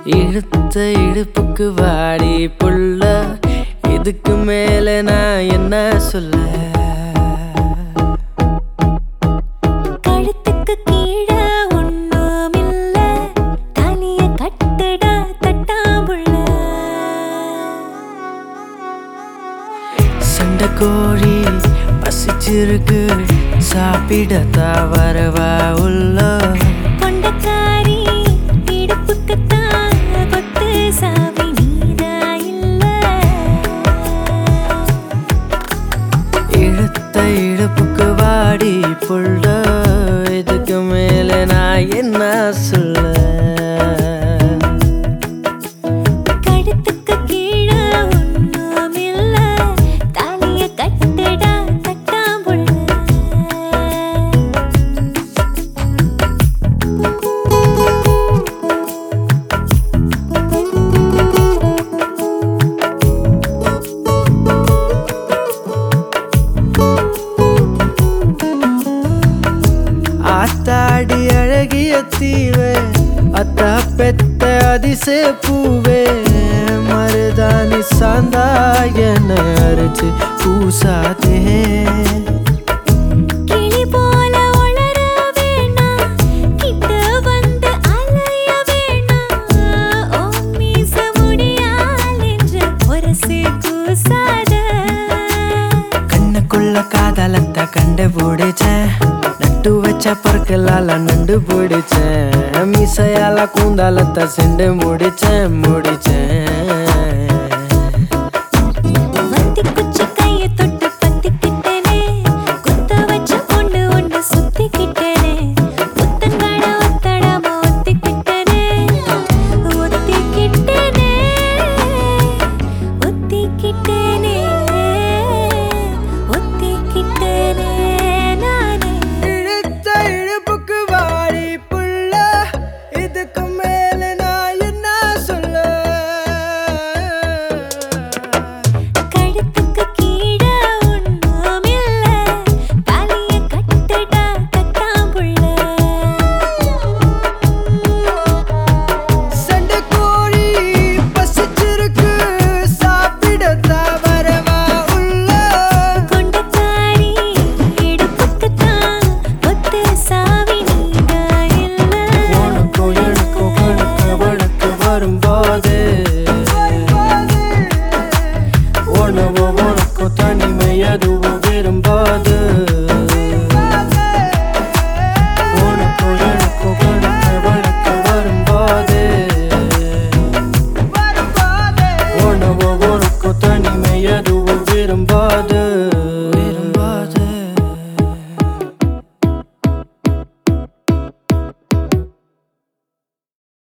இழுத்த இடுப்புக்கு வாடி புள்ள, இதுக்கு மேல நான் என்ன சொல்ல? கழுத்துக்கு கீழே ஒண்ணும் இல்ல, தலைய கட்டுடா தட்டாம்புள்ள. சண்டை கோழி பசிச்சிருக்கு, சாப்பிடத்தான் வரவா உள்ள? கொண்டக்காரி இடுப்புக்குத்தான் கொத்து சாவி நீதா இல்ல. இழுத்த இடுப்புக்கு வாடி புள்ள, இதுக்கு மேல நான் என்ன சொல்ல? கழுத்துக்கு கீழே ஒண்ணும் இல்ல, தலைய கட்டுடா தட்டாம்புள்ள. ஆத்தாடி அழகிய தீவே, அத்தா பெத்த அதிசய பூவே, மருதாணி சாந்தா என்ன அரைச்சு பூசாதே. கிளி போல ஒளர வேணாம், கிட்ட வந்து அலைய வேணாம். ஓ மீச முடியால் என்று ஒரசு கூசாத. கண்ணுக்குள்ள காதலத்தை கண்டுபிடிச்சேன், நட்டு வச்ச பற்களால நண்டு பிடிச்சேன், மீசையால கூந்தாலத்தை சென்று முடிச்சேன்.